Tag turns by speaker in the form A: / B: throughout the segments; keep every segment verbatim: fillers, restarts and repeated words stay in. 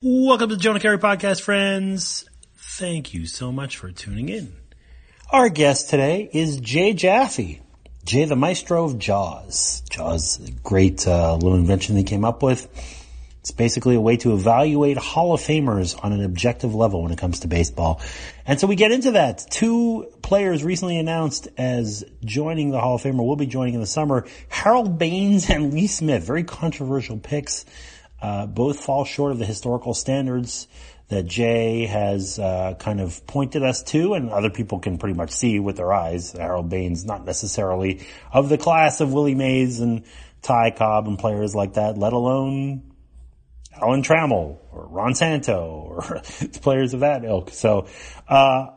A: Welcome to the Jonah Carey Podcast, friends. Thank you so much for tuning in. Our guest today is Jay Jaffe. Jay, the maestro of Jaws. Jaws, a great uh, little invention they came up with. It's basically a way to evaluate Hall of Famers on an objective level when it comes to baseball. And so we get into that. Two players recently announced as joining the Hall of Fame, or will be joining in the summer. Harold Baines and Lee Smith. Very controversial picks. Uh, both fall short of the historical standards that Jay has uh, kind of pointed us to, and other people can pretty much see with their eyes. Harold Baines, not necessarily of the class of Willie Mays and Ty Cobb and players like that, let alone Alan Trammell or Ron Santo or players of that ilk. So uh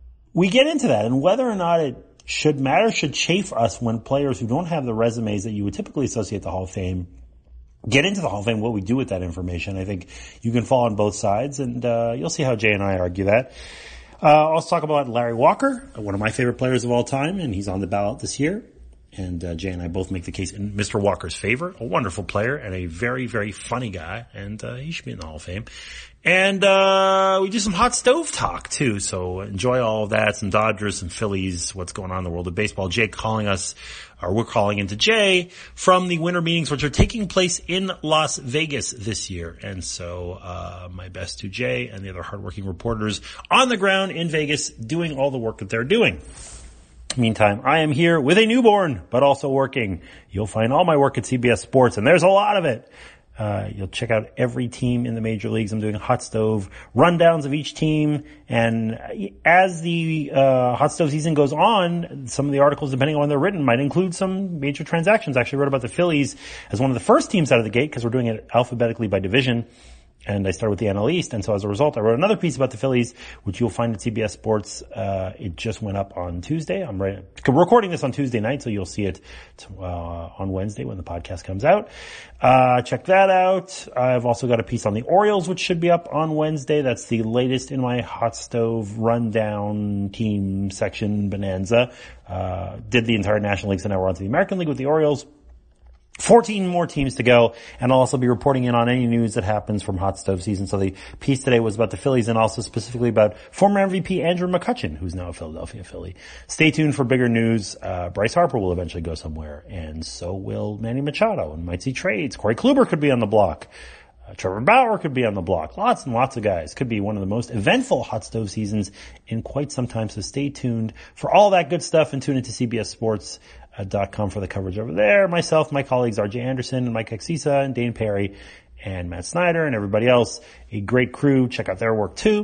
A: we get into that, and whether or not it should matter, should chafe us when players who don't have the resumes that you would typically associate the Hall of Fame get into the Hall of Fame, what we do with that information. I think you can fall on both sides, and uh you'll see how Jay and I argue that. Uh I'll also talk about Larry Walker, one of my favorite players of all time, and he's on the ballot this year. And uh, Jay and I both make the case in Mister Walker's favor. A wonderful player and a very, very funny guy, and uh he should be in the Hall of Fame. And uh we do some hot stove talk too, so enjoy all of that. Some Dodgers, some Phillies, what's going on in the world of baseball. Jay calling us, or we're calling into Jay from the winter meetings, which are taking place in Las Vegas this year. And so uh my best to Jay and the other hardworking reporters on the ground in Vegas doing all the work that they're doing. Meantime, I am here with a newborn, but also working. You'll find all my work at C B S Sports, and there's a lot of it. Uh, you'll check out every team in the major leagues. I'm doing hot stove rundowns of each team, and as the uh hot stove season goes on, some of the articles, depending on when they're written, might include some major transactions. I actually wrote about the Phillies as one of the first teams out of the gate because we're doing it alphabetically by division. And I started with the N L East, and so as a result, I wrote another piece about the Phillies, which you'll find at C B S Sports. Uh, it just went up on Tuesday. I'm right, recording this on Tuesday night, so you'll see it uh, on Wednesday when the podcast comes out. Uh, check that out. I've also got a piece on the Orioles, which should be up on Wednesday. That's the latest in my hot stove rundown team section bonanza. Uh, did the entire National League, so now we're on to the American League with the Orioles. fourteen more teams to go, and I'll also be reporting in on any news that happens from hot stove season. So the piece today was about the Phillies and also specifically about former M V P Andrew McCutchen, who's now a Philadelphia Philly. Stay tuned for bigger news. Uh, Bryce Harper will eventually go somewhere, and so will Manny Machado, and might see trades. Corey Kluber could be on the block. Uh, Trevor Bauer could be on the block. Lots and lots of guys. Could be one of the most eventful hot stove seasons in quite some time. So stay tuned for all that good stuff, and tune into C B S Sports dot com for the coverage over there. Myself, my colleagues R J Anderson and Mike Exisa and Dane Perry and Matt Snyder and everybody else. A great crew. Check out their work too.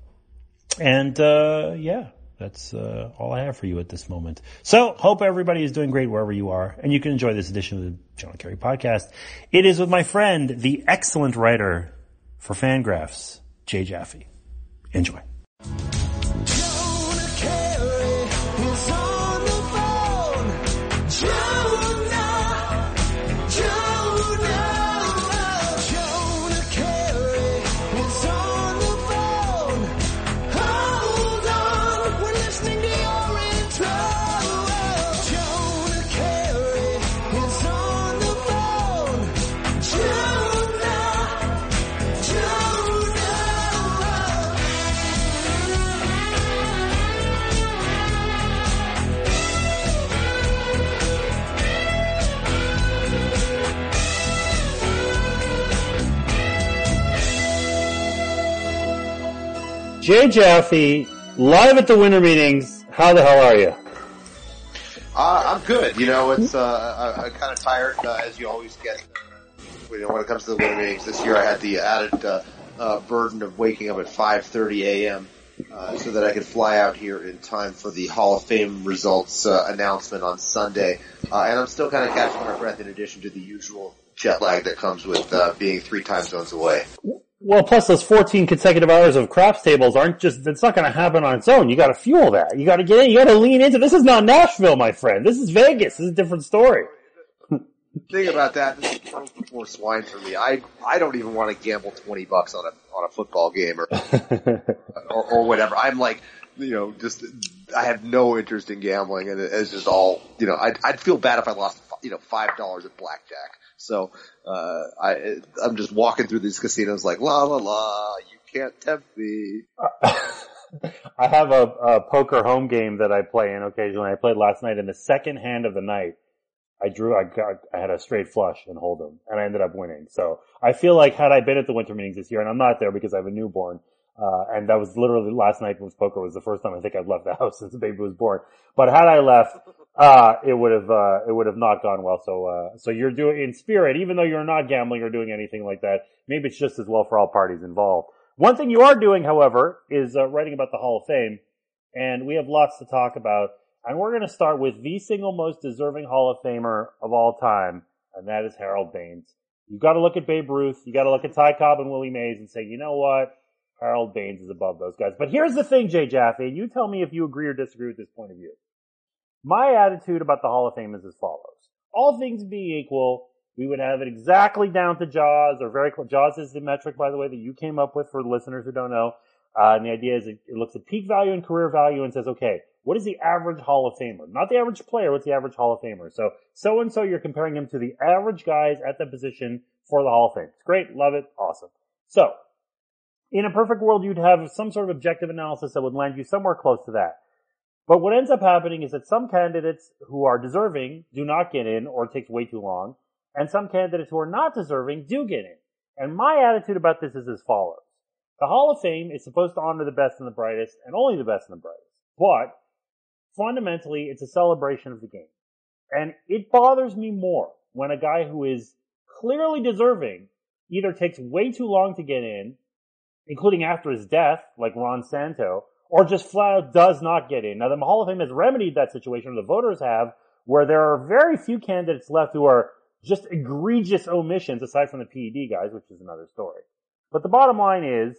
A: And uh yeah, that's uh all I have for you at this moment. So hope everybody is doing great wherever you are, and you can enjoy this edition of the Jonah Carey Podcast. It is with my friend, the excellent writer for Fangraphs, Jay Jaffe. Enjoy. Jay Jaffe, live at the winter meetings. How the hell are you?
B: Uh, I'm good. You know, it's uh, I, I'm kind of tired, uh, as you always get. You know, when it comes to the winter meetings, this year I had the added uh, uh, burden of waking up at five thirty a.m. Uh, so that I could fly out here in time for the Hall of Fame results uh, announcement on Sunday. Uh, and I'm still kind of catching my breath in addition to the usual jet lag that comes with uh, being three time zones away.
A: Well, plus those fourteen consecutive hours of craps tables aren't just, it's not going to happen on its own. You got to fuel that. You got to get in. You got to lean into, this is not Nashville, my friend. This is Vegas. This is a different story.
B: Thing about that, this is pearls before swine for me. I I don't even want to gamble twenty bucks on a on a football game or or, or whatever. I'm like, you know, just I have no interest in gambling, and it's just all, you know, I'd I'd feel bad if I lost, you know, five dollars at blackjack. So uh, I, I'm just walking through these casinos like, la la la, you can't tempt me.
A: I have a, a poker home game that I play in occasionally. I played last night in the second hand of the night. I drew, I got, I had a straight flush in Hold'em, and I ended up winning. So I feel like had I been at the winter meetings this year, and I'm not there because I have a newborn, uh, and that was literally last night was poker was the first time I think I've left the house since the baby was born. But had I left, uh, it would have, uh, it would have not gone well. So, uh, so you're doing, in spirit, even though you're not gambling or doing anything like that, maybe it's just as well for all parties involved. One thing you are doing, however, is uh, writing about the Hall of Fame, and we have lots to talk about. And we're going to start with the single most deserving Hall of Famer of all time, and that is Harold Baines. You've got to look at Babe Ruth, you got to look at Ty Cobb and Willie Mays and say, you know what? Harold Baines is above those guys. But here's the thing, Jay Jaffe, and you tell me if you agree or disagree with this point of view. My attitude about the Hall of Fame is as follows. All things being equal, we would have it exactly down to Jaws, or very close. Jaws is the metric, by the way, that you came up with for listeners who don't know. Uh, and the idea is it, it looks at peak value and career value and says, okay, what is the average Hall of Famer? Not the average player, what's the average Hall of Famer? So, so-and-so, you're comparing him to the average guys at the position for the Hall of Fame. It's great, love it, awesome. So, in a perfect world, you'd have some sort of objective analysis that would land you somewhere close to that. But what ends up happening is that some candidates who are deserving do not get in, or it takes way too long, and some candidates who are not deserving do get in. And my attitude about this is as follows. The Hall of Fame is supposed to honor the best and the brightest, and only the best and the brightest. But, fundamentally, it's a celebration of the game. And it bothers me more when a guy who is clearly deserving either takes way too long to get in, including after his death, like Ron Santo, or just flat out does not get in. Now, the Hall of Fame has remedied that situation, or the voters have, where there are very few candidates left who are just egregious omissions, aside from the P E D guys, which is another story. But the bottom line is,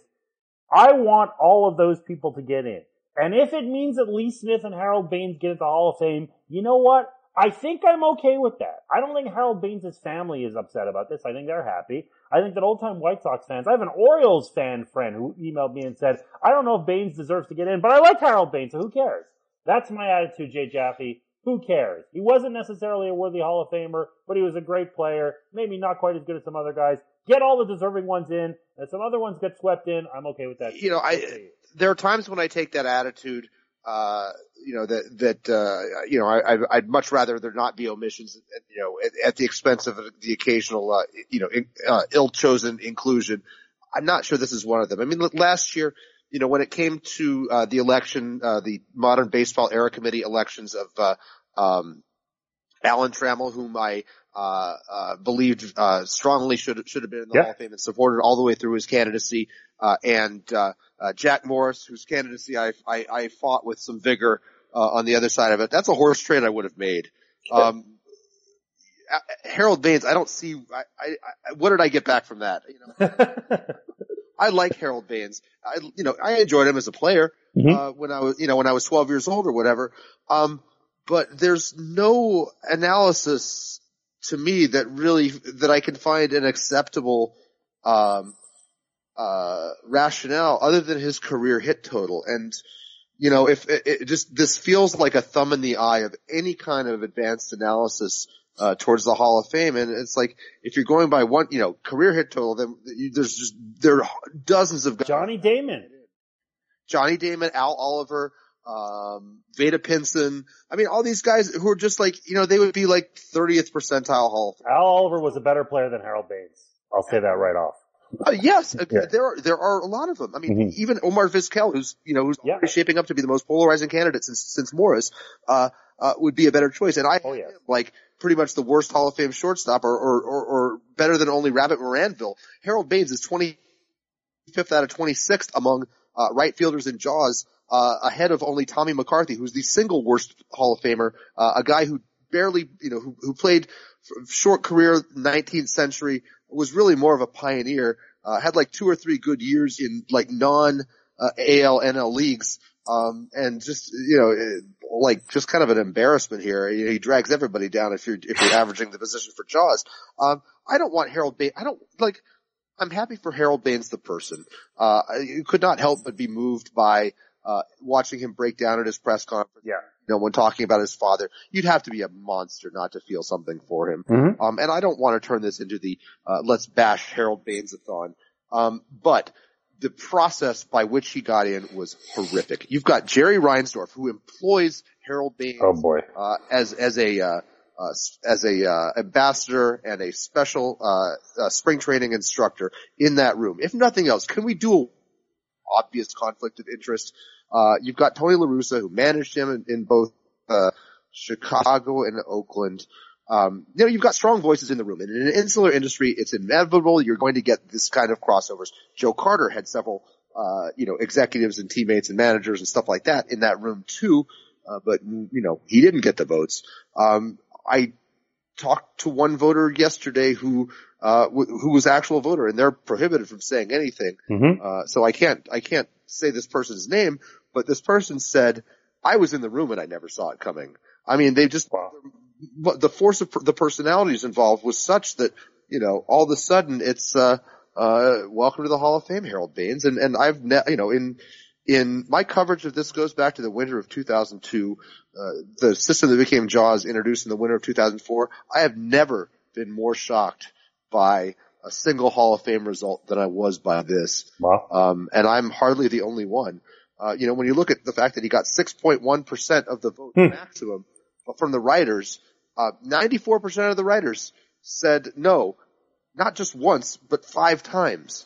A: I want all of those people to get in. And if it means that Lee Smith and Harold Baines get into the Hall of Fame, you know what? I think I'm okay with that. I don't think Harold Baines' family is upset about this. I think they're happy. I think that old-time White Sox fans, I have an Orioles fan friend who emailed me and said, I don't know if Baines deserves to get in, but I like Harold Baines, so who cares? That's my attitude, Jay Jaffe. Who cares? He wasn't necessarily a worthy Hall of Famer, but he was a great player. Maybe not quite as good as some other guys. Get all the deserving ones in, and some other ones get swept in. I'm okay with that.
B: You know, I there are times when I take that attitude. Uh, you know that that uh, you know I, I'd much rather there not be omissions. You know, at, at the expense of the occasional uh, you know in, uh, ill-chosen inclusion. I'm not sure this is one of them. I mean, last year, you know, when it came to uh, the election, uh, the Modern Baseball Era Committee elections of uh, um, Alan Trammell, whom I uh, uh, believed uh, strongly should should have been in the
A: yeah.
B: Hall of Fame and supported all the way through his candidacy, uh, and uh, uh, Jack Morris, whose candidacy I I, I fought with some vigor uh, on the other side of it. That's a horse trade I would have made. Um, Harold Baines, I don't see. I, I, I, what did I get back from that? You know. I like Harold Baines. I, you know, I enjoyed him as a player, mm-hmm. uh, when I was, you know, when I was twelve years old or whatever. Um, but there's no analysis to me that really, that I can find an acceptable, um, uh, rationale other than his career hit total. And, you know, if it, it just, this feels like a thumb in the eye of any kind of advanced analysis Uh, towards the Hall of Fame. And it's like, if you're going by one, you know, career hit total, then you, there's just, there are dozens of guys.
A: Johnny Damon.
B: Johnny Damon, Al Oliver, um, Veda Pinson. I mean, all these guys who are just like, you know, they would be like thirtieth percentile Hall of Fame.
A: Al Oliver was a better player than Harold Baines. I'll say that right off.
B: Uh, yes,
A: yeah.
B: there are, there are a lot of them. I mean,
A: mm-hmm.
B: even Omar Vizquel, who's, you know, who's
A: yeah.
B: shaping up to be the most polarizing candidate since, since Morris, uh, uh, would be a better choice. And I,
A: oh, yeah.
B: like, pretty much the worst Hall of Fame shortstop, or, or, or, or better than only Rabbit Moranville. Harold Baines is twenty-fifth out of twenty-sixth among, uh, right fielders in Jaws, uh, ahead of only Tommy McCarthy, who's the single worst Hall of Famer, uh, a guy who barely, you know, who, who played short career, nineteenth century, was really more of a pioneer, uh, had like two or three good years in like non, uh, A L N L leagues. Um, and just, you know, like, just kind of an embarrassment here. He drags everybody down if you're, if you're averaging the position for Jaws. Um, I don't want Harold Baines, I don't, like, I'm happy for Harold Baines the person. Uh, I could not help but be moved by, uh, watching him break down at his press conference.
A: Yeah.
B: You know, when talking about his father, you'd have to be a monster not to feel something for him.
A: Mm-hmm.
B: Um, and I don't want to turn this into the, uh, let's bash Harold Baines-a-thon. Um, but the process by which he got in was horrific. You've got Jerry Reinsdorf, who employs Harold Baines,
A: oh boy.
B: uh, as, as a, uh, uh, as a, uh, ambassador and a special, uh, uh, spring training instructor in that room. If nothing else, can we do a obvious conflict of interest? Uh, you've got Tony La Russa, who managed him in, in both, uh, Chicago and Oakland. Um, you know, you've got strong voices in the room. And in an insular industry, it's inevitable you're going to get this kind of crossovers. Joe Carter had several, uh, you know, executives and teammates and managers and stuff like that in that room too. Uh, but, you know, he didn't get the votes. Um, I talked to one voter yesterday who, uh, w- who was actual voter, and they're prohibited from saying anything.
A: Mm-hmm.
B: Uh, so I can't, I can't say this person's name, but this person said, I was in the room and I never saw it coming. I mean, they just,
A: wow.
B: the force of the personalities involved was such that, you know, all of a sudden it's, uh, uh, welcome to the Hall of Fame, Harold Baines. And, and I've, ne- you know, in, in my coverage of this goes back to the winter of two thousand two, uh, the system that became JAWS introduced in the winter of two thousand four. I have never been more shocked by a single Hall of Fame result than I was by this.
A: Wow.
B: Um, and I'm hardly the only one. Uh, you know, when you look at the fact that he got six point one percent of the vote
A: hmm.
B: maximum from the writers, uh, ninety-four percent of the writers said no, not just once, but five times.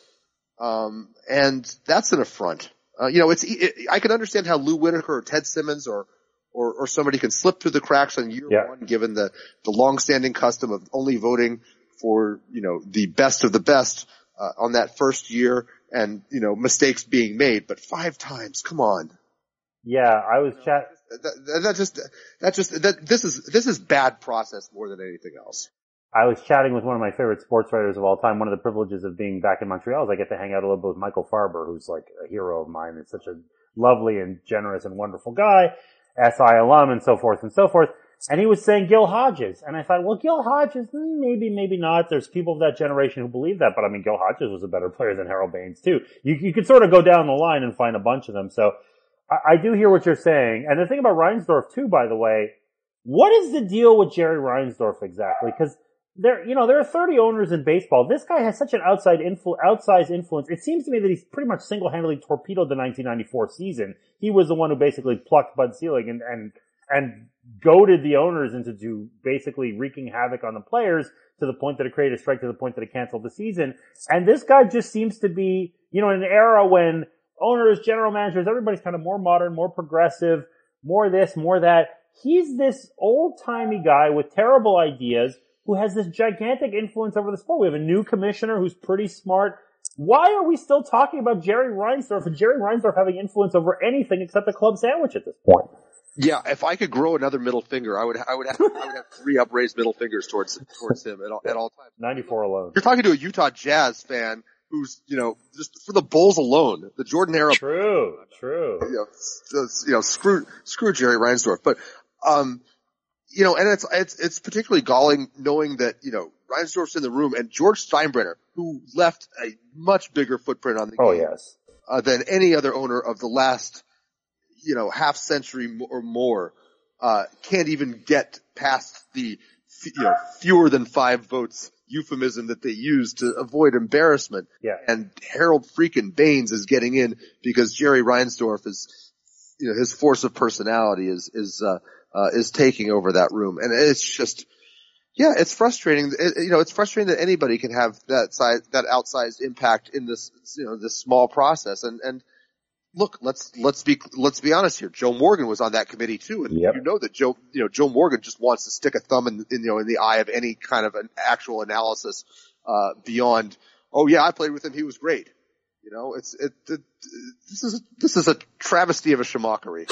B: Um, and that's an affront. Uh, you know, it's, it, I can understand how Lou Whitaker or Ted Simmons or, or, or somebody can slip through the cracks on year
A: yeah.
B: one, given the, the long-standing custom of only voting for, you know, the best of the best, uh, on that first year and, you know, mistakes being made. But five times, come on.
A: Yeah, I was chat.
B: That, that just, that just, that, this is, this is bad process more than anything else.
A: I was chatting with one of my favorite sports writers of all time. One of the privileges of being back in Montreal is I get to hang out a little bit with Michael Farber, who's like a hero of mine. He's such a lovely and generous and wonderful guy, S I alum and so forth and so forth. And he was saying Gil Hodges. And I thought, well, Gil Hodges, maybe, maybe not. There's people of that generation who believe that. But I mean, Gil Hodges was a better player than Harold Baines too. You, you could sort of go down the line and find a bunch of them. So I, I do hear what you're saying. And the thing about Reinsdorf too, by the way, what is the deal with Jerry Reinsdorf exactly? Because there, you know, there are thirty owners in baseball. This guy has such an outside influ- outsized influence. It seems to me that he's pretty much single-handedly torpedoed the nineteen ninety-four season. He was the one who basically plucked Bud Selig and, and, and goaded the owners into to basically wreaking havoc on the players to the point that it created a strike, to the point that it canceled the season. And this guy just seems to be, you know, in an era when owners, general managers, everybody's kind of more modern, more progressive, more this, more that. He's this old-timey guy with terrible ideas who has this gigantic influence over the sport. We have a new commissioner who's pretty smart. Why are we still talking about Jerry Reinsdorf and Jerry Reinsdorf having influence over anything except the club sandwich at this point?
B: Yeah, if I could grow another middle finger, I would, I would have, I would have three upraised middle fingers towards, towards him at all, at all times.
A: ninety-four alone.
B: You're talking to a Utah Jazz fan who's, you know, just for the Bulls alone, the Jordan era.
A: True, true.
B: You know, you know, screw, screw Jerry Reinsdorf. But, um, you know, and it's, it's, it's particularly galling knowing that, you know, Reinsdorf's in the room and George Steinbrenner, who left a much bigger footprint on the
A: oh,
B: game
A: yes.
B: uh, than any other owner of the last, you know, half century or more, uh, can't even get past the, you know, fewer than five votes euphemism that they use to avoid embarrassment.
A: Yeah.
B: And Harold freaking Baines is getting in because Jerry Reinsdorf is, you know, his force of personality is, is, uh, uh, is taking over that room. And it's just, yeah, it's frustrating. It, you know, it's frustrating that anybody can have that size, that outsized impact in this, you know, this small process. And, and look, let's, let's be, let's be honest here. Joe Morgan was on that committee too. And
A: yep.
B: you know that Joe, you know, Joe Morgan just wants to stick a thumb in, in, you know, in the eye of any kind of an actual analysis, uh, beyond, oh yeah, I played with him. He was great. You know, it's, it, it this is, this is a travesty of a schmuckery.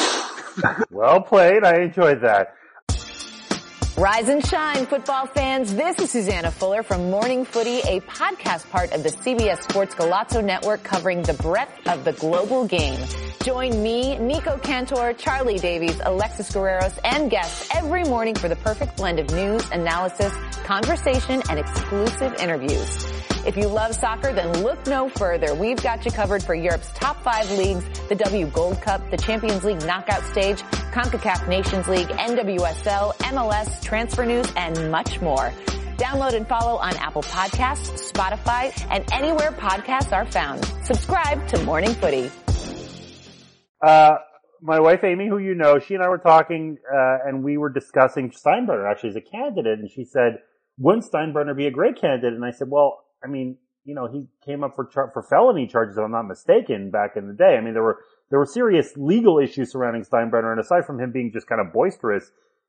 A: Well played. I enjoyed that.
C: Rise and shine, football fans. This is Susanna Fuller from Morning Footy, a podcast part of the C B S Sports Golazo Network covering the breadth of the global game. Join me, Nico Cantor, Charlie Davies, Alexis Guerreros, and guests every morning for the perfect blend of news, analysis, conversation, and exclusive interviews. If you love soccer, then look no further. We've got you covered for Europe's top five leagues, the W Gold Cup, the Champions League knockout stage, CONCACAF Nations League, N W S L, M L S, transfer news, and much more. Download and follow on Apple Podcasts, Spotify, and anywhere podcasts are found. Subscribe to Morning Footy.
A: Uh, my wife Amy, who you know, she and I were talking, uh, and we were discussing Steinbrenner actually as a candidate, and she said, wouldn't Steinbrenner be a great candidate? And I said, well, I mean, you know, he came up for char- for felony charges, if I'm not mistaken, back in the day. I mean, there were there were serious legal issues surrounding Steinbrenner, and aside from him being just kind of boisterous,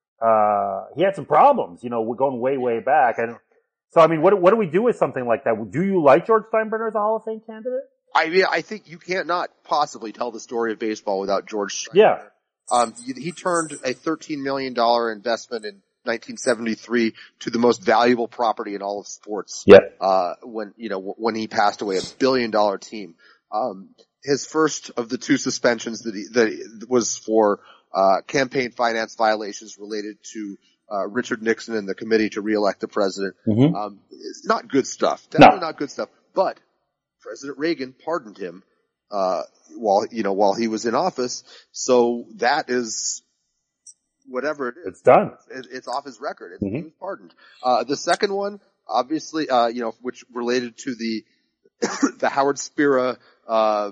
A: uh, he had some problems, you know, we're going way, way back. And so, I mean, what what do we do with something like that? Do you like George Steinbrenner as a Hall of Fame candidate?
B: I mean, I think you can't not possibly tell the story of baseball without George Steinbrenner.
A: Yeah.
B: Um, he turned a thirteen million dollars investment in nineteen seventy-three to the most valuable property in all of sports.
A: Yeah.
B: Uh, when, you know, when he passed away, a billion dollar team. Um, his first of the two suspensions that he, that was for, uh, campaign finance violations related to, uh, Richard Nixon and the committee to reelect the president.
A: Mm-hmm.
B: Um, it's not good stuff. Definitely
A: No.
B: not good stuff. But President Reagan pardoned him, uh, while, you know, while he was in office. So that is, whatever it is.
A: It's done.
B: It, it's off his record. It's,
A: Mm-hmm.
B: He was pardoned. Uh, the second one, obviously, uh, you know, which related to the, the Howard Spira, uh,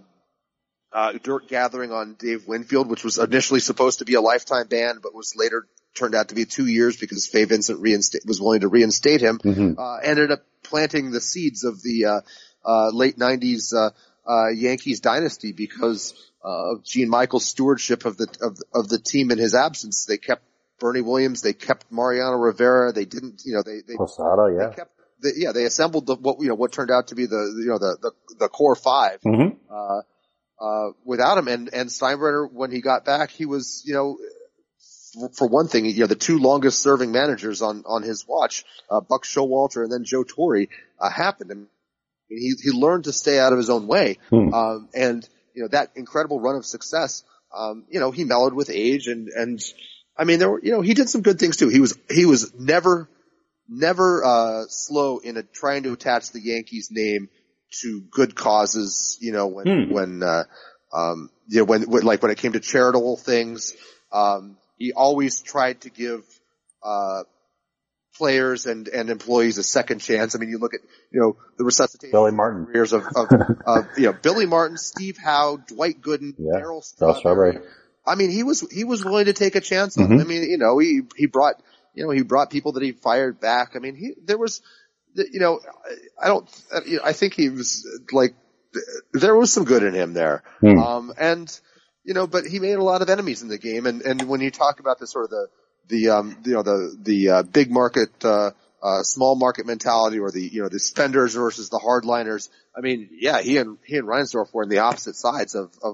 B: uh, dirt gathering on Dave Winfield, which was initially supposed to be a lifetime ban, but was later turned out to be two years because Fay Vincent reinstate, was willing to reinstate him,
A: Mm-hmm.
B: uh, ended up planting the seeds of the, uh, uh, late nineties, uh, uh, Yankees dynasty because, uh, of Gene Michael's stewardship of the, of, of the team in his absence. They kept Bernie Williams, they kept Mariano Rivera, they didn't, you know, they, they,
A: Posada, yeah.
B: they kept, they, yeah, they assembled the, what, you know, what turned out to be the, you know, the, the, the core five,
A: Mm-hmm.
B: uh, uh, without him. And, and Steinbrenner, when he got back, he was, you know, for, for one thing, you know, the two longest serving managers on, on his watch, uh, Buck Showalter and then Joe Torre, uh, happened. And he, he learned to stay out of his own way.
A: Hmm.
B: Um, and, you know, that incredible run of success, um, you know, he mellowed with age and, and, I mean, there were, you know, he did some good things too. He was, he was never, never, uh, slow in a, trying to attach the Yankees name to good causes, you know, when,
A: Hmm.
B: when, uh, um, you know, when, when, like when it came to charitable things, um, he always tried to give, uh, players and, and employees a second chance. I mean, you look at, you know, the resuscitation
A: Billy Martin.
B: careers of, of, of, you know, Billy Martin, Steve Howe, Dwight Gooden,
A: Yeah.
B: Darryl
A: Darryl
B: Strawberry.
A: Strawberry.
B: I mean, he was, he was willing to take a chance on
A: Mm-hmm.
B: it. I mean, you know, he, he brought, you know, he brought people that he fired back. I mean, he, there was, you know, I don't, I think he was like, there was some good in him there.
A: Hmm.
B: Um, and, you know, but he made a lot of enemies in the game. And, and when you talk about the sort of the, the, um, you know, the, the, uh, big market, uh, uh, small market mentality or the, you know, the spenders versus the hardliners. I mean, yeah, he and, he and Reinsdorf were on the opposite sides of, of,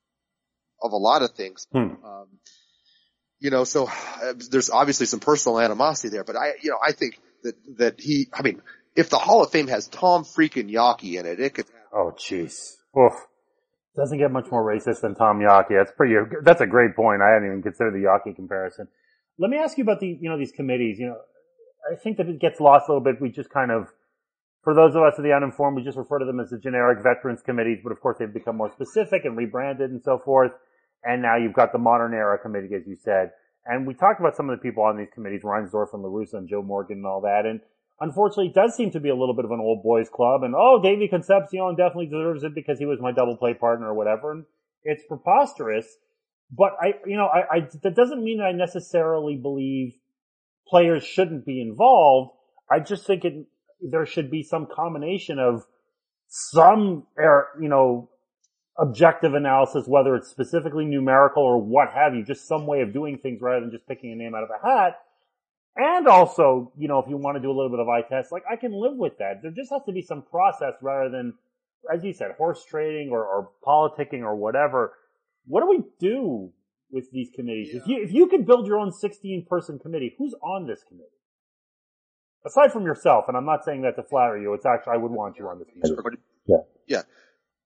B: of a lot of things.
A: Hmm.
B: Um, you know, so uh, there's obviously some personal animosity there, but I, you know, I think that, that he, I mean, if the Hall of Fame has Tom freaking Yawkey in it, it could.
A: Oh, jeez. Oof. Doesn't get much more racist than Tom Yawkey. That's pretty, that's a great point. I hadn't even considered the Yawkey comparison. Let me ask you about the, you know, these committees. You know, I think that it gets lost a little bit. We just kind of, for those of us of the uninformed, we just refer to them as the generic veterans committees, but of course they've become more specific and rebranded and so forth. And now you've got the modern era committee, as you said. And we talked about some of the people on these committees, Reinsdorf and LaRussa and Joe Morgan and all that. And unfortunately, it does seem to be a little bit of an old boys club. And, oh, Davey Concepcion definitely deserves it because he was my double play partner or whatever. And it's preposterous. But I, you know, I, I, that doesn't mean that I necessarily believe players shouldn't be involved. I just think it, there should be some combination of some, you know, objective analysis, whether it's specifically numerical or what have you, just some way of doing things rather than just picking a name out of a hat. And also, you know, if you want to do a little bit of eye test, like I can live with that. There just has to be some process rather than, as you said, horse trading or, or politicking or whatever. What do we do with these committees? Yeah. If you, if you could build your own sixteen person committee, who's on this committee? Aside from yourself, and I'm not saying that to flatter you, it's actually, I would want you on this committee.
B: Yeah. Yeah.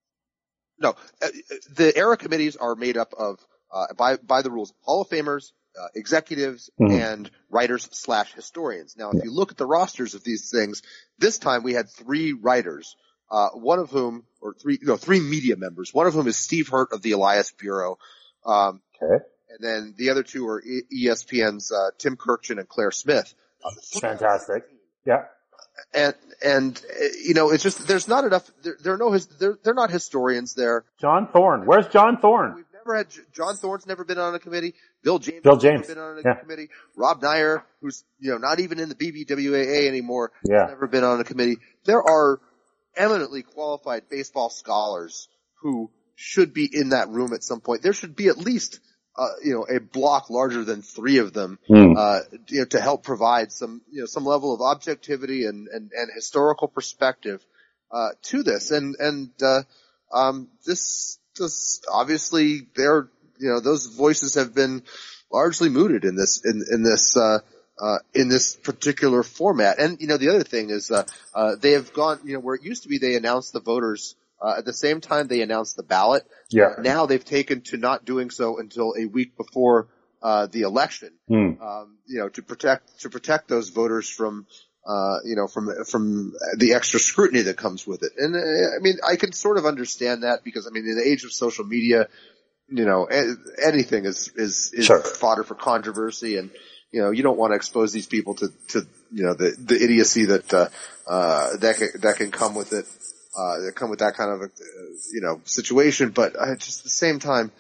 B: No, uh, the era committees are made up of, uh, by, by the rules, Hall of Famers, uh, executives
A: mm-hmm.
B: and writers slash historians. Now, if
A: yeah.
B: you look at the rosters of these things, this time we had three writers, uh, one of whom, or three, no, three media members. One of whom is Steve Hurt of the Elias Bureau. Um,
A: okay.
B: And then the other two are E S P N's uh, Tim Kirkchin and Claire Smith.
A: Fantastic. Yeah.
B: And and you know, it's just there's not enough. There, there are no his, they're they're not historians there.
A: John Thorne. Where's John Thorne?
B: We've never had John Thorne's never been on a committee. Bill James.
A: Bill James.
B: Never been on a
A: yeah.
B: committee. Rob Nyer, who's you know not even in the B B W A A anymore,
A: yeah.
B: has never been on a committee. There are eminently qualified baseball scholars who should be in that room at some point. There should be at least Uh, you know, a block larger than three of them,
A: mm.
B: uh, you know, to help provide some, you know, some level of objectivity and, and, and historical perspective, uh, to this. And, and, uh, um, this, this, obviously, they're, you know, those voices have been largely mooted in this, in, in this, uh, uh, in this particular format. And, you know, the other thing is, uh, uh, they have gone, you know, where it used to be they announced the voters Uh, at the same time they announced the ballot.
A: Yeah.
B: Now they've taken to not doing so until a week before, uh, the election.
A: Mm.
B: Um, you know, to protect, to protect those voters from, uh, you know, from, from the extra scrutiny that comes with it. And, uh, I mean, I can sort of understand that because, I mean, in the age of social media, you know, anything is, is, is
A: sure.
B: fodder for controversy. And, you know, you don't want to expose these people to, to, you know, the, the idiocy that, uh, uh, that can, that can come with it. Uh, that come with that kind of, a, uh, you know, situation, but uh, just at the same time,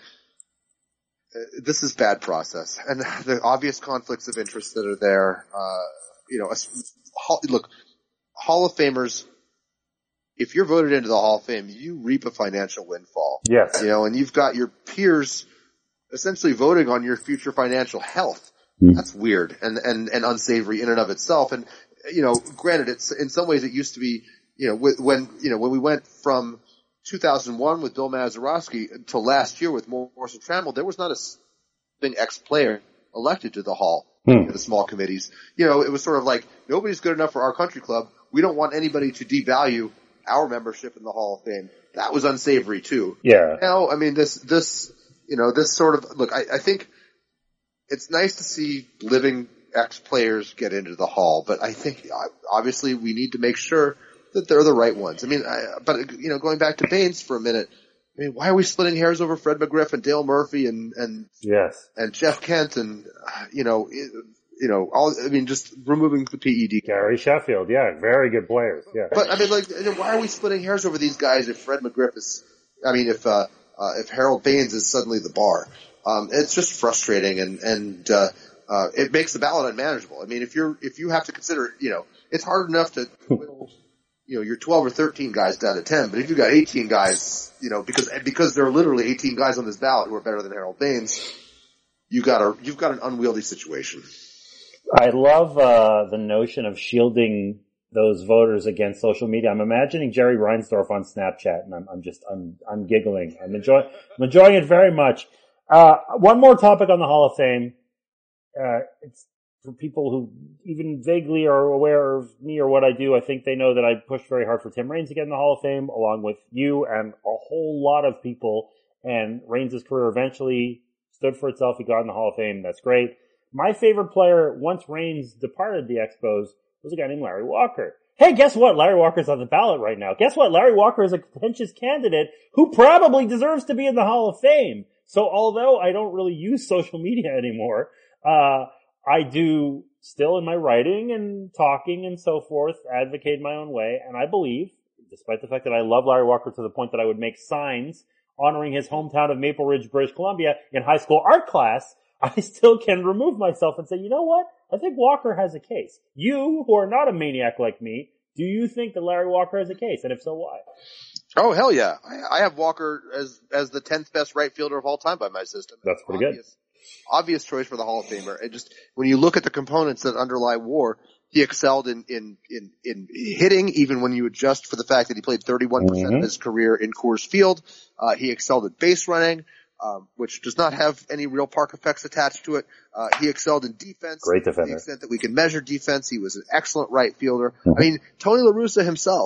B: uh, this is bad process. And the obvious conflicts of interest that are there, uh, you know, a, look, Hall of Famers, if you're voted into the Hall of Fame, you reap a financial windfall.
A: Yes.
B: You know, and you've got your peers essentially voting on your future financial health.
A: Mm.
B: That's weird and, and, and unsavory in and of itself. And, you know, granted, it's, in some ways it used to be, you know, when, you know, when we went from two thousand one with Bill Mazeroski to last year with Morrison Trammell, there was not a single ex-player elected to the Hall,
A: hmm.
B: the small committees. You know, it was sort of like, nobody's good enough for our country club. We don't want anybody to devalue our membership in the Hall of Fame. That was unsavory too.
A: Yeah.
B: Now, I mean, this, this, you know, this sort of, look, I, I think it's nice to see living ex-players get into the Hall, but I think obviously we need to make sure that they're the right ones. I mean, I, but, you know, going back to Baines for a minute, I mean, why are we splitting hairs over Fred McGriff and Dale Murphy and, and,
A: yes,
B: and Jeff Kent and, you know, it, you know, all, I mean, just removing the P E D.
A: Gary Sheffield, yeah, very good players, yeah.
B: But, I mean, like, why are we splitting hairs over these guys if Fred McGriff is, I mean, if, uh, uh, if Harold Baines is suddenly the bar? Um, it's just frustrating and, and, uh, uh, it makes the ballot unmanageable. I mean, if you're, if you have to consider, you know, it's hard enough to, you know, you're twelve or thirteen guys down to ten, but if you've got eighteen guys, you know, because, because there are literally eighteen guys on this ballot who are better than Harold Baines, you got a, you've got an unwieldy situation.
A: I love, uh, the notion of shielding those voters against social media. I'm imagining Jerry Reinsdorf on Snapchat and I'm, I'm just, I'm, I'm giggling. I'm enjoying, I'm enjoying it very much. Uh, one more topic on the Hall of Fame. Uh, it's, for people who even vaguely are aware of me or what I do, I think they know that I pushed very hard for Tim Raines to get in the Hall of Fame, along with you and a whole lot of people. And Raines' career eventually stood for itself. He got in the Hall of Fame. That's great. My favorite player, once Raines departed the Expos, was a guy named Larry Walker. Hey, guess what? Larry Walker's on the ballot right now. Guess what? Larry Walker is a contentious candidate who probably deserves to be in the Hall of Fame. So although I don't really use social media anymore, uh, I do still in my writing and talking and so forth advocate my own way. And I believe, despite the fact that I love Larry Walker to the point that I would make signs honoring his hometown of Maple Ridge, British Columbia in high school art class, I still can remove myself and say, you know what? I think Walker has a case. You, who are not a maniac like me, do you think that Larry Walker has a case? And if so, why?
B: Oh, hell yeah. I, I have Walker as, as the tenth best right fielder of all time by my system.
A: That's pretty
B: Obvious.
A: good.
B: Obvious choice for the Hall of Famer. It just, when you look at the components that underlie WAR, he excelled in, in, in, in hitting, even when you adjust for the fact that he played thirty-one percent mm-hmm. of his career in Coors Field. Uh, he excelled at base running, um, which does not have any real park effects attached to it. Uh, he excelled in defense.
A: Great defender.
B: To the extent that we can measure defense, he was an excellent right fielder. Mm-hmm. I mean, Tony La Russa himself,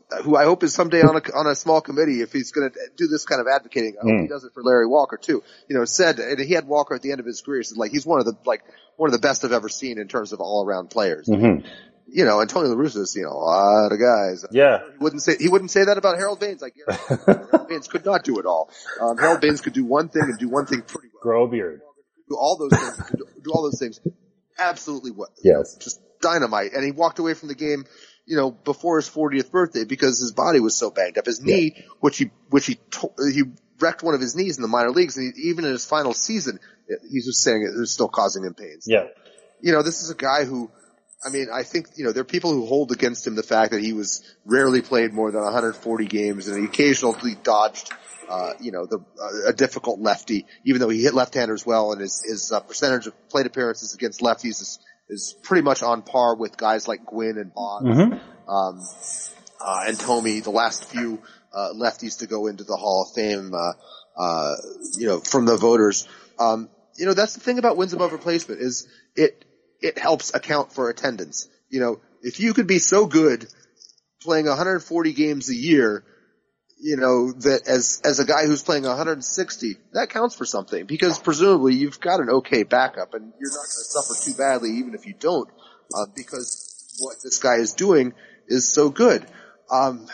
B: who I hope is someday on a, on a small committee, if he's going to do this kind of advocating, I hope mm. he does it for Larry Walker too. You know, said, and he had Walker at the end of his career, said like, he's one of the, like, one of the best I've ever seen in terms of all around players. Mm-hmm. You know, and Tony La Russa's, you know, a lot of guys.
A: Yeah.
B: He wouldn't say, he wouldn't say that about Harold Baines. Like, yeah, Harold Baines could not do it all. Um, Harold Baines could do one thing and do one thing pretty well.
A: Grow a beard.
B: Do all those things, do, do all those things absolutely well.
A: Yes.
B: Just dynamite. And he walked away from the game, you know, before his fortieth birthday because his body was so banged up. His knee, yeah. which he, which he, to, he wrecked one of his knees in the minor leagues, and he, even in his final season, he's just saying it was still causing him pain. So,
A: yeah.
B: You know, this is a guy who, I mean, I think, you know, there are people who hold against him the fact that he was rarely played more than one hundred forty games and he occasionally dodged, uh, you know, the, uh, a difficult lefty, even though he hit left-handers well, and his, his, uh, percentage of plate appearances against lefties is, is pretty much on par with guys like Gwynn and Bond, mm-hmm. um, uh, and Tomey, the last few, uh, lefties to go into the Hall of Fame, uh, uh, you know, from the voters. Um, you know, that's the thing about wins above replacement is it, it helps account for attendance. You know, if you could be so good playing one hundred forty games a year, you know, that as, as a guy who's playing one hundred sixty, that counts for something because presumably you've got an okay backup and you're not going to suffer too badly even if you don't, uh, because what this guy is doing is so good. Um,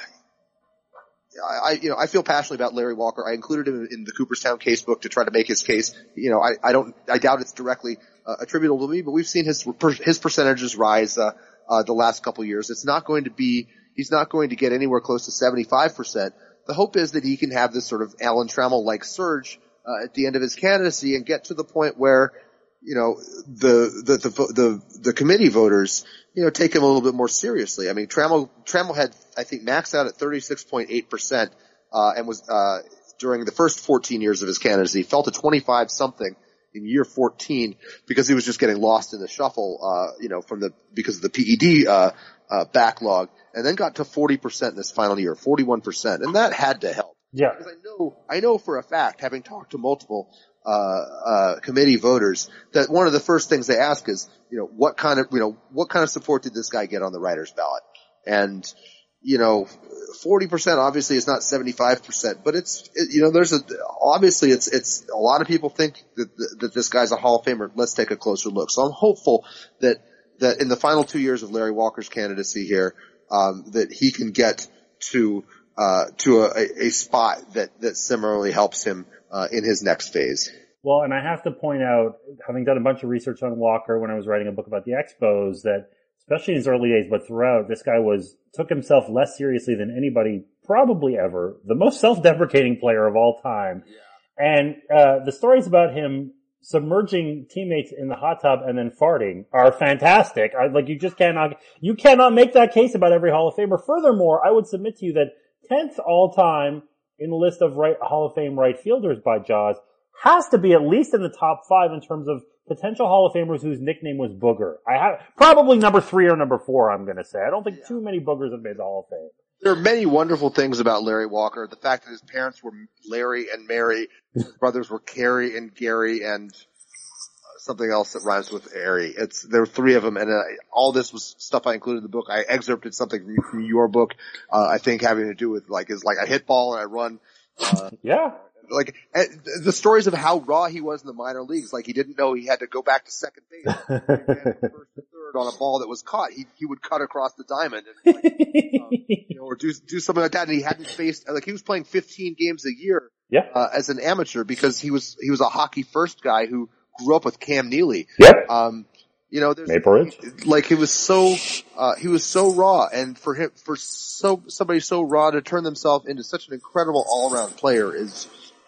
B: I, you know, I feel passionately about Larry Walker. I included him in the Cooperstown casebook to try to make his case. You know, I, I don't, I doubt it's directly uh, attributable to me, but we've seen his, his percentages rise, uh, uh, the last couple of years. It's not going to be, he's not going to get anywhere close to seventy-five percent. The hope is that he can have this sort of Alan Trammell-like surge, uh, at the end of his candidacy and get to the point where, you know, the, the, the, the, the committee voters, you know, take him a little bit more seriously. I mean, Trammell, Trammell had, I think, maxed out at thirty-six point eight percent, uh, and was, uh, during the first fourteen years of his candidacy, fell to twenty-five something in year fourteen because he was just getting lost in the shuffle, uh, you know, from the, because of the P E D, uh, uh, backlog, and then got to forty percent in this final year, forty-one percent, and that had to help.
A: Yeah.
B: Because I know, I know for a fact, having talked to multiple, uh, uh, committee voters, that one of the first things they ask is, you know, what kind of, you know, what kind of support did this guy get on the writer's ballot? And, you know, forty percent obviously is not seventy-five percent, but it's, it, you know, there's a, obviously it's, it's, a lot of people think that, that this guy's a Hall of Famer. Let's take a closer look. So I'm hopeful that, that in the final two years of Larry Walker's candidacy here, um, that he can get to, uh, to a, a spot that, that similarly helps him, uh, in his next phase.
A: Well, and I have to point out, having done a bunch of research on Walker when I was writing a book about the Expos, that especially in his early days, but throughout, this guy was, took himself less seriously than anybody probably ever, the most self-deprecating player of all time. Yeah. And, uh, the stories about him submerging teammates in the hot tub and then farting are fantastic. I, like, you just cannot, you cannot make that case about every Hall of Famer. Furthermore, I would submit to you that tenth all time in the list of right, Hall of Fame right fielders by Jaws has to be at least in the top five in terms of potential Hall of Famers whose nickname was Booger. I have, probably number three or number four, I'm gonna say. I don't think yeah. too many Boogers have made the Hall of Fame.
B: There are many wonderful things about Larry Walker. The fact that his parents were Larry and Mary, his brothers were Carrie and Gary, and something else that rhymes with Airy. It's, there were three of them, and uh, all this was stuff I included in the book. I excerpted something from your book, uh, I think having to do with like, is like I hit ball and I run. Uh,
A: yeah.
B: Like, the stories of how raw he was in the minor leagues, like he didn't know he had to go back to second base, and first and third on a ball that was caught. He, he would cut across the diamond and like, um, you know, or do, do something like that. And he hadn't faced, like he was playing fifteen games a year,
A: yeah.
B: uh, as an amateur because he was, he was a hockey first guy who grew up with Cam Neely.
A: Yep.
B: Um, you know, there's,
A: Maple Ridge.
B: Like he was so, uh, he was so raw, and for him, for so, somebody so raw to turn themselves into such an incredible all-around player is,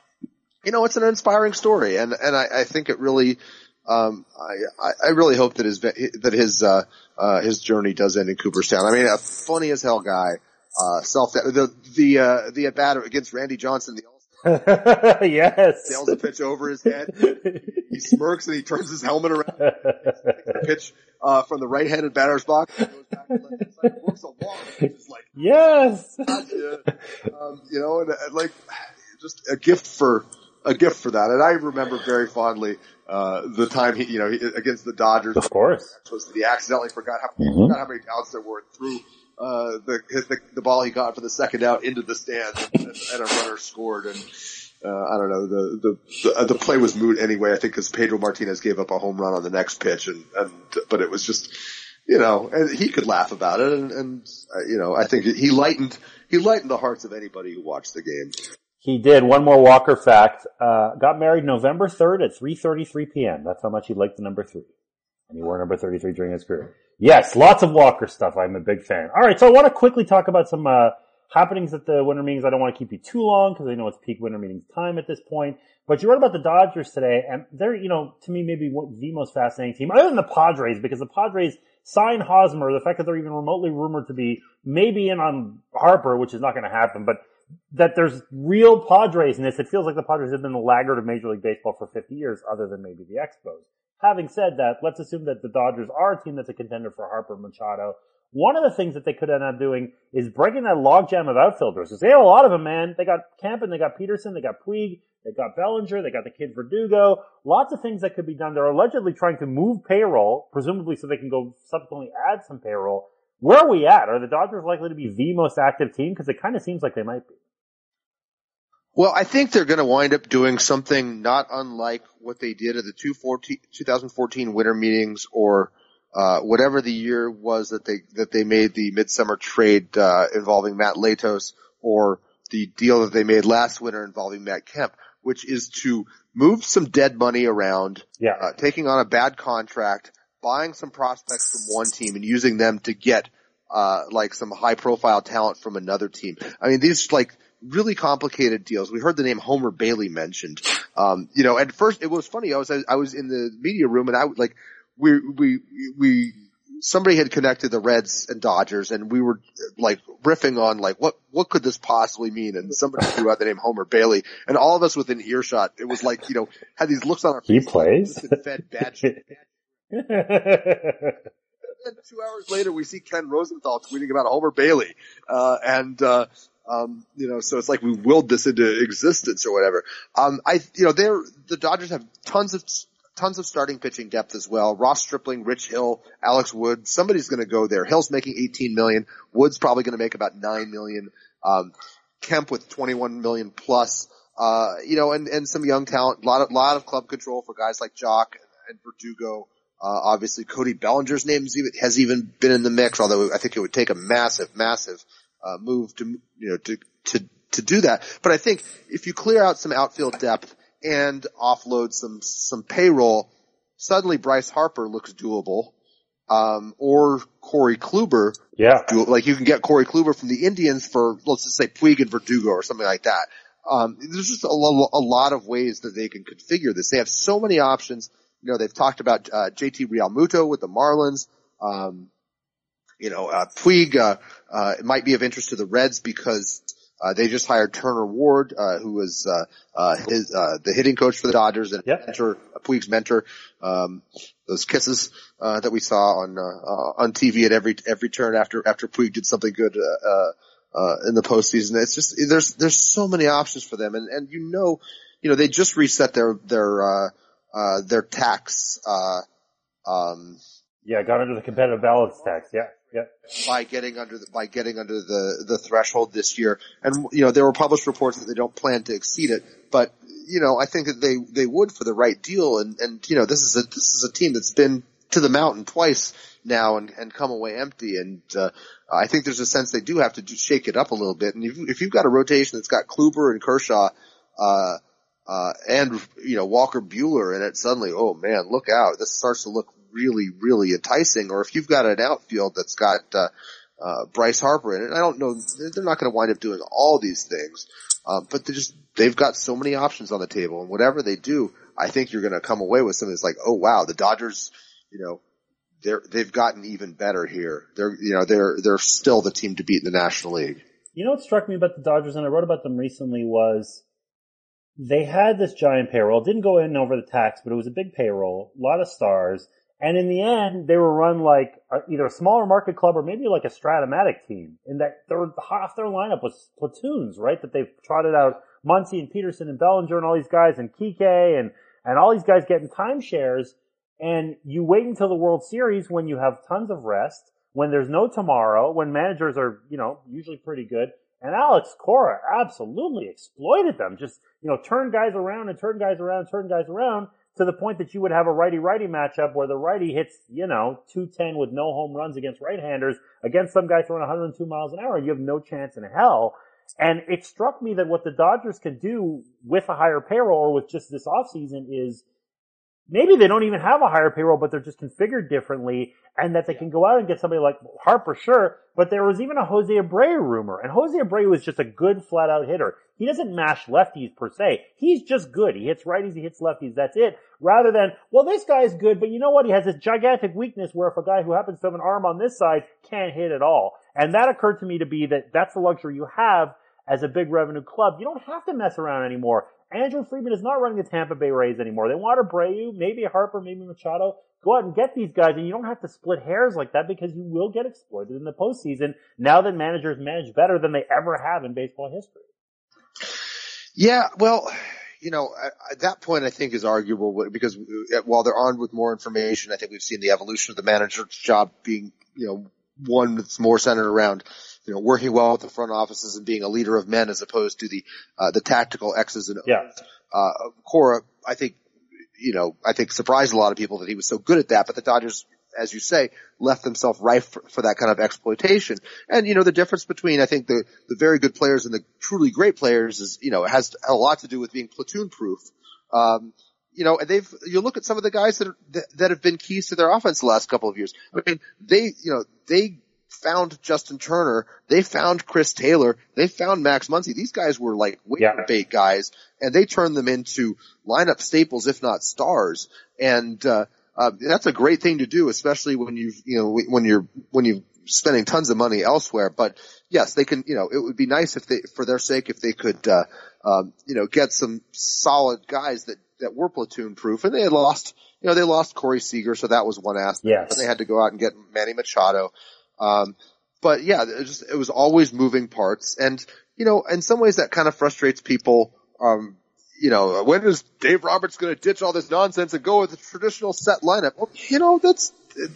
B: you know, it's an inspiring story, and, and I, I think it really, um, I, I really hope that his, that his, uh, uh, his journey does end in Cooperstown. I mean, a funny as hell guy, uh, self, the, the, uh, the at bat against Randy Johnson, the
A: yes.
B: Sails a pitch over his head. He smirks and he turns his helmet around. The pitch uh, from the right-handed batter's box and goes back to the left side. Works a walk. It's like,
A: yes.
B: Gotcha. Um, you know, and, and like just a gift for a gift for that. And I remember very fondly uh the time he, you know, he, against the Dodgers.
A: Of course.
B: He accidentally forgot how,
A: mm-hmm.
B: forgot how many outs there were through. uh, the, the the ball he got for the second out into the stands, and, and a runner scored. And uh, I don't know, the the the, uh, the play was moot anyway. I think because Pedro Martinez gave up a home run on the next pitch, and and but it was just, you know, and he could laugh about it, and, and uh, you know, I think he lightened he lightened the hearts of anybody who watched the game.
A: He did. One more Walker fact. Uh, got married November third at three thirty-three p.m. That's how much he liked the number three. And he wore number thirty-three during his career. Yes, lots of Walker stuff. I'm a big fan. All right, so I want to quickly talk about some uh happenings at the winter meetings. I don't want to keep you too long because I know it's peak winter meetings time at this point. But you wrote about the Dodgers today, and they're, you know, to me, maybe the most fascinating team, other than the Padres, because the Padres signed Hosmer. The fact that they're even remotely rumored to be maybe in on Harper, which is not going to happen, but that there's real Padres in this. It feels like the Padres have been the laggard of Major League Baseball for fifty years, other than maybe the Expos. Having said that, let's assume that the Dodgers are a team that's a contender for Harper, Machado. One of the things that they could end up doing is breaking that logjam of outfielders. Because they have a lot of them, man. They got Kemp, they got Peterson, they got Puig, they got Bellinger, they got the kid Verdugo. Lots of things that could be done. They're allegedly trying to move payroll, presumably so they can go subsequently add some payroll. Where are we at? Are the Dodgers likely to be the most active team? Because it kind of seems like they might be.
B: Well, I think they're going to wind up doing something not unlike what they did at the two thousand fourteen winter meetings, or uh whatever the year was that they that they made the midsummer trade uh involving Matt Latos, or the deal that they made last winter involving Matt Kemp, which is to move some dead money around,
A: yeah.
B: uh, taking on a bad contract, buying some prospects from one team and using them to get uh like some high profile talent from another team. I mean, these like really complicated deals. We heard the name Homer Bailey mentioned. Um, you know, at first it was funny. I was, I was in the media room and I like, we, we, we, somebody had connected the Reds and Dodgers and we were like riffing on like, what, what could this possibly mean? And somebody threw out the name Homer Bailey and all of us within earshot, it was like, you know, had these looks on our
A: he
B: faces.
A: Plays?
B: Like, fed bad shit. And two hours later, we see Ken Rosenthal tweeting about Homer Bailey. Uh, and, uh, Um, you know, so it's like we willed this into existence or whatever. Um, I, you know, they're, the Dodgers have tons of, tons of starting pitching depth as well. Ross Stripling, Rich Hill, Alex Wood, somebody's gonna go there. Hill's making eighteen million. Wood's probably gonna make about nine million. Um, Kemp with twenty-one million plus. Uh, you know, and, and some young talent, a lot of, lot of club control for guys like Jock and, and Verdugo. Uh, obviously Cody Bellinger's name has even been in the mix, although I think it would take a massive, massive Uh, move to, you know, to, to, to do that. But I think if you clear out some outfield depth and offload some, some payroll, suddenly Bryce Harper looks doable. Um, or Corey Kluber.
A: Yeah.
B: Do, like you can get Corey Kluber from the Indians for, let's just say Puig and Verdugo or something like that. Um, there's just a, lo- a lot of ways that they can configure this. They have so many options. You know, they've talked about, uh, J T Realmuto with the Marlins. Um, You know, uh, Puig, uh, uh, it might be of interest to the Reds because, uh, they just hired Turner Ward, uh, who was, uh, uh, his, uh, the hitting coach for the Dodgers and
A: yep.
B: mentor, uh, Puig's mentor. Um, those kisses, uh, that we saw on, uh, uh, on T V at every, every turn after, after Puig did something good, uh, uh, uh, in the postseason. It's just, there's, there's so many options for them. And, and you know, you know, they just reset their, their, uh, uh, their tax, uh, um,
A: yeah, got under the competitive balance tax. Yeah. Yeah.
B: By getting under the, by getting under the, the threshold this year. And, you know, there were published reports that they don't plan to exceed it, but, you know, I think that they, they would for the right deal. And, and, you know, this is a, this is a team that's been to the mountain twice now and, and come away empty. And, uh, I think there's a sense they do have to do, shake it up a little bit. And if, if you've got a rotation that's got Kluber and Kershaw, uh, uh, and, you know, Walker Buehler in it, suddenly, oh man, look out. This starts to look really, really enticing. Or if you've got an outfield that's got, uh, uh, Bryce Harper in it, I don't know, they're not going to wind up doing all these things. Um, but they just, they've got so many options on the table, and whatever they do, I think you're going to come away with something that's like, oh wow, the Dodgers, you know, they're, they've gotten even better here. They're, you know, they're, they're still the team to beat in the National League.
A: You know what struck me about the Dodgers, and I wrote about them recently, was they had this giant payroll. It didn't go in over the tax, but it was a big payroll, a lot of stars. And in the end, they were run like either a smaller market club or maybe like a Stratomatic team, in that their, half their lineup was platoons, right? That they've trotted out Muncy and Peterson and Bellinger and all these guys and Kike and, and all these guys getting timeshares. And you wait until the World Series when you have tons of rest, when there's no tomorrow, when managers are, you know, usually pretty good. And Alex Cora absolutely exploited them. Just, you know, turn guys around and turn guys around and turn guys around to the point that you would have a righty-righty matchup where the righty hits, you know, two ten with no home runs against right-handers against some guy throwing one hundred two miles an hour. You have no chance in hell. And it struck me that what the Dodgers can do with a higher payroll or with just this offseason is maybe they don't even have a higher payroll, but they're just configured differently, and that they can go out and get somebody like Harper, sure, but there was even a Jose Abreu rumor, and Jose Abreu is just a good flat-out hitter. He doesn't mash lefties per se. He's just good. He hits righties, he hits lefties, that's it. Rather than, well, this guy's good, but you know what? He has this gigantic weakness where if a guy who happens to have an arm on this side can't hit at all. And that occurred to me to be that that's the luxury you have as a big revenue club. You don't have to mess around anymore. Andrew Friedman is not running the Tampa Bay Rays anymore. They want Abreu, maybe Harper, maybe Machado. Go out and get these guys, and you don't have to split hairs like that because you will get exploited in the postseason now that managers manage better than they ever have in baseball history.
B: Yeah, well, you know, at that point I think is arguable because while they're armed with more information, I think we've seen the evolution of the manager's job being, you know, one that's more centered around, you know, working well with the front offices and being a leader of men as opposed to the, uh, the tactical X's and O's.
A: Yeah.
B: Uh, Cora, I think, you know, I think surprised a lot of people that he was so good at that, but the Dodgers, as you say, left themselves rife for, for that kind of exploitation. And, you know, the difference between, I think, the, the very good players and the truly great players is, you know, it has a lot to do with being platoon proof. Um, you know, and they've, you look at some of the guys that, are, that, that have been keys to their offense the last couple of years. I mean, they, you know, they found Justin Turner, they found Chris Taylor, they found Max Muncy. These guys were like waiver
A: yeah.
B: bait guys, and they turned them into lineup staples, if not stars. And, uh, Uh, that's a great thing to do, especially when you you know when you're when you're spending tons of money elsewhere. But yes, they can. You know, it would be nice if they, for their sake, if they could, uh, um, you know, get some solid guys that that were platoon proof. And they had lost, you know, they lost Corey Seager, so that was one aspect.
A: Yes.
B: But they had to go out and get Manny Machado. Um, but yeah, it, just, it was always moving parts, and you know, in some ways that kind of frustrates people. Um, You know, when is Dave Roberts going to ditch all this nonsense and go with the traditional set lineup? Well, you know, that's, uh,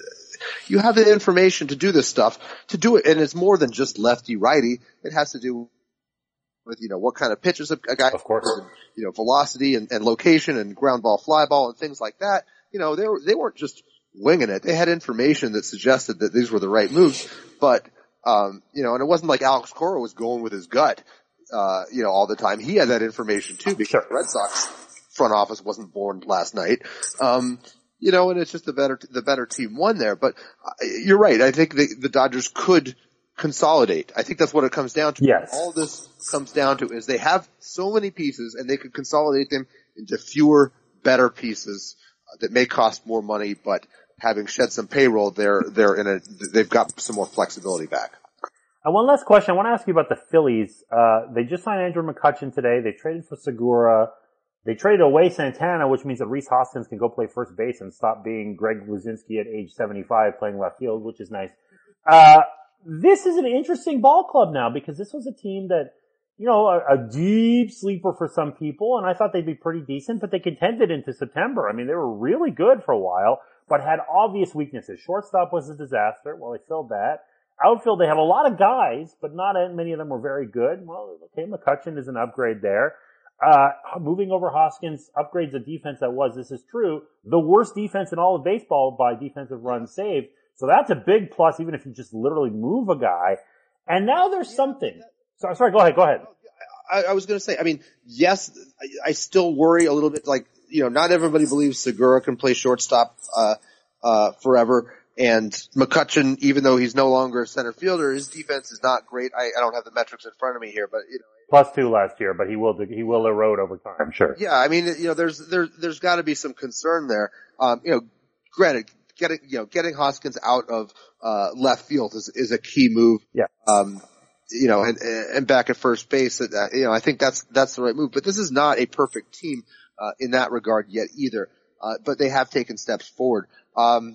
B: you have the information to do this stuff, to do it, and it's more than just lefty righty. It has to do with, you know, what kind of pitches a, a guy,
A: of course,
B: and, you know, velocity and, and location and ground ball, fly ball, and things like that. You know, they were, they weren't just winging it. They had information that suggested that these were the right moves, but, um, you know, and it wasn't like Alex Cora was going with his gut. Uh, you know, all the time. He had that information too because
A: sure.
B: the Red Sox front office wasn't born last night. Um, you know, and it's just the better, the better team won there. But uh, you're right. I think the, the Dodgers could consolidate. I think that's what it comes down to.
A: Yes.
B: All this comes down to is they have so many pieces and they could consolidate them into fewer, better pieces uh, that may cost more money, but having shed some payroll, they're, they're in a, they've got some more flexibility back.
A: And one last question. I want to ask you about the Phillies. Uh, they just signed Andrew McCutchen today. They traded for Segura. They traded away Santana, which means that Rhys Hoskins can go play first base and stop being Greg Luzinski at age seventy-five playing left field, which is nice. Uh, this is an interesting ball club now because this was a team that, you know, a, a deep sleeper for some people, and I thought they'd be pretty decent, but they contended into September. I mean, they were really good for a while, but had obvious weaknesses. Shortstop was a disaster. Well, they filled that. Outfield, they have a lot of guys, but not many of them were very good. Well, okay, McCutchen is an upgrade there. Uh, moving over Hoskins upgrades the defense that was, this is true, the worst defense in all of baseball by defensive runs saved. So that's a big plus, even if you just literally move a guy. And now there's something. Sorry, sorry, go ahead, go ahead.
B: I, I was going to say, I mean, yes, I, I still worry a little bit, like, you know, not everybody believes Segura can play shortstop, uh, uh, forever. And McCutchen, even though he's no longer a center fielder, his defense is not great. I, I don't have the metrics in front of me here, but you know,
A: plus two last year, but he will he will erode over time, I'm sure.
B: Yeah, I mean, you know, there's there's there's got to be some concern there. Um, you know, granted, getting you know getting Hoskins out of uh left field is is a key move.
A: Yeah.
B: Um, you know, and and back at first base, uh, you know, I think that's that's the right move. But this is not a perfect team uh in that regard yet either. Uh, but they have taken steps forward. Um.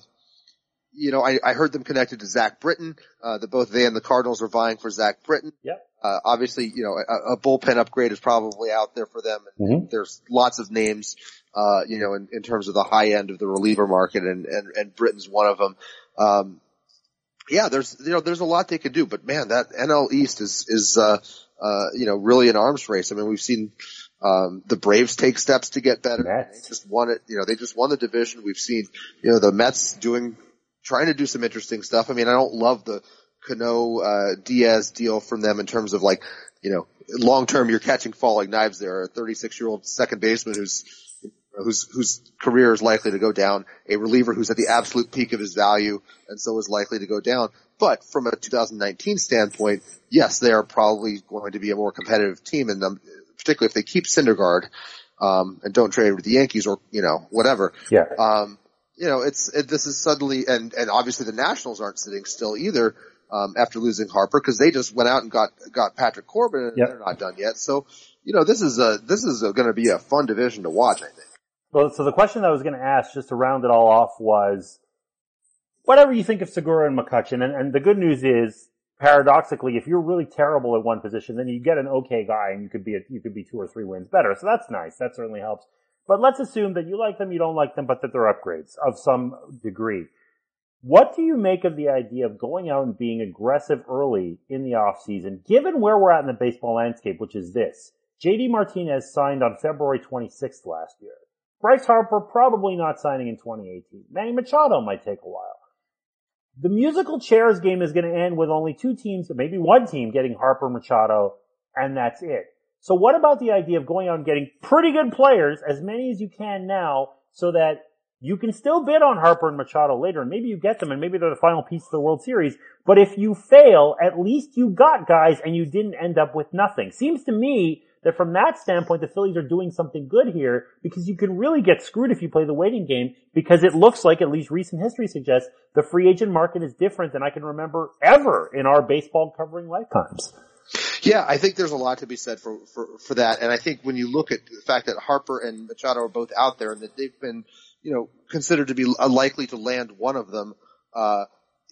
B: You know, I, I heard them connected to Zach Britton, uh, that both they and the Cardinals are vying for Zach Britton.
A: Yep.
B: Uh, obviously, you know, a, a bullpen upgrade is probably out there for them. And
A: mm-hmm.
B: There's lots of names, uh, you know, in, in terms of the high end of the reliever market, and, and, and Britton's one of them. Um, yeah, there's, you know, there's a lot they could do, but man, that N L East is, is, uh, uh, you know, really an arms race. I mean, we've seen, um, the Braves take steps to get better.
A: Mets.
B: They just won it, you know, they just won the division. We've seen, you know, the Mets doing, trying to do some interesting stuff. I mean, I don't love the Cano, uh, Diaz deal from them in terms of like, you know, long term you're catching falling knives there. A thirty-six year old second baseman who's, whose whose career is likely to go down, a reliever who's at the absolute peak of his value and so is likely to go down. But from a two thousand nineteen standpoint, yes, they are probably going to be a more competitive team, and um, particularly if they keep Syndergaard um, and don't trade with the Yankees or you know whatever.
A: Yeah.
B: Um, you know, it's it, this is suddenly, and and obviously the Nationals aren't sitting still either um, after losing Harper because they just went out and got got Patrick Corbin, and
A: yep.
B: they're not done yet. So you know, this is a this is going to be a fun division to watch, I think.
A: Well, so the question I was going to ask, just to round it all off, was whatever you think of Segura and McCutchen, and, and the good news is, paradoxically, if you're really terrible at one position, then you get an okay guy, and you could be a, you could be two or three wins better. So that's nice. That certainly helps. But let's assume that you like them, you don't like them, but that they're upgrades of some degree. What do you make of the idea of going out and being aggressive early in the off season, given where we're at in the baseball landscape, which is this? J D Martinez signed on February twenty-sixth last year. Bryce Harper probably not signing in twenty eighteen. Manny Machado might take a while. The musical chairs game is going to end with only two teams, maybe one team, getting Harper, Machado, and that's it. So what about the idea of going out and getting pretty good players, as many as you can now, so that you can still bid on Harper and Machado later, and maybe you get them, and maybe they're the final piece of the World Series. But if you fail, at least you got guys, and you didn't end up with nothing. Seems to me that from that standpoint, the Phillies are doing something good here, because you can really get screwed if you play the waiting game, because it looks like, at least recent history suggests, the free agent market is different than I can remember ever in our baseball covering lifetimes.
B: Yeah, I think there's a lot to be said for, for, for that. And I think when you look at the fact that Harper and Machado are both out there and that they've been, you know, considered to be likely to land one of them, uh,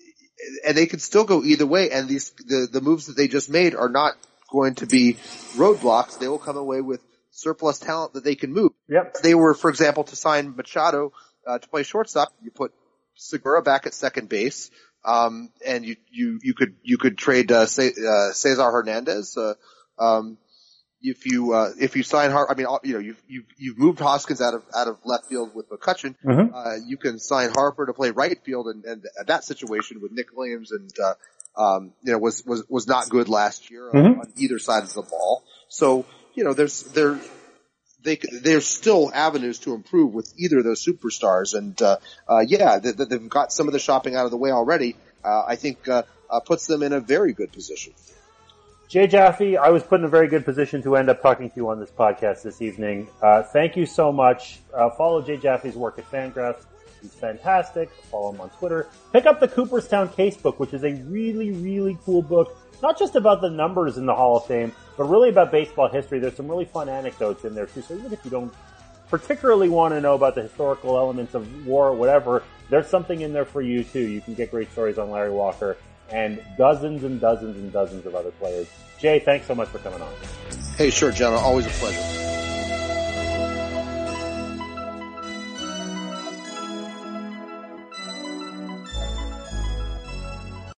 B: and they could still go either way. And these, the, the moves that they just made are not going to be roadblocks. They will come away with surplus talent that they can move.
A: Yep.
B: They were, for example, to sign Machado, uh, to play shortstop. You put Segura back at second base. Um, and you, you, you could, you could trade, uh, Ce- uh, Cesar Hernandez, uh, um, if you, uh, if you sign Har, I mean, you know, you've, you've, you've moved Hoskins out of, out of left field with McCutchen.
A: Mm-hmm.
B: Uh, you can sign Harper to play right field, and, and that situation with Nick Williams and, uh, um, you know, was, was, was not good last year
A: mm-hmm.
B: on, on either side of the ball. So, you know, there's, there, They, there's still avenues to improve with either of those superstars, and uh, uh, yeah, they, they've got some of the shopping out of the way already. Uh, I think uh, uh, puts them in a very good position.
A: Jay Jaffe, I was put in a very good position to end up talking to you on this podcast this evening. Uh, thank you so much. Uh, follow Jay Jaffe's work at Fangraphs. He's fantastic. Follow him on Twitter. Pick up the Cooperstown Casebook, which is a really, really cool book. Not just about the numbers in the Hall of Fame, but really about baseball history. There's some really fun anecdotes in there too. So even if you don't particularly want to know about the historical elements of war or whatever, there's something in there for you too. You can get great stories on Larry Walker and dozens and dozens and dozens of other players. Jay, thanks so much for coming on.
B: Hey, sure, Jenna. Always a pleasure.